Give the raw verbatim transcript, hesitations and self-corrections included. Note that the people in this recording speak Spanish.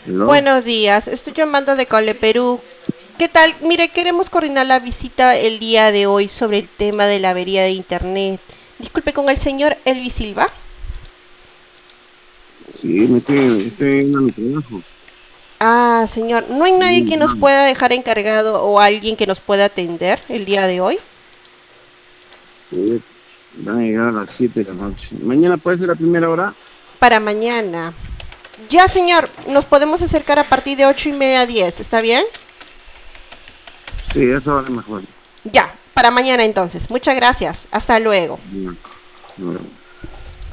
¿Aló? Buenos días, estoy llamando de Cole Perú. ¿Qué tal? Mire, queremos coordinar la visita el día de hoy sobre el tema de la avería de internet. Disculpe, con el señor Elvis Silva. Sí, me estoy, estoy en mi trabajo. Ah, señor, ¿no hay nadie Mm, que nos no, pueda dejar encargado o alguien que nos pueda atender el día de hoy? sí, van a llegar a las siete de la noche. Mañana puede ser la primera hora. Para mañana. Ya, señor, nos podemos acercar a partir de ocho y media a diez, ¿está bien? Sí, esa hora es mejor. Ya, para mañana entonces. Muchas gracias. Hasta luego. Ya, bueno.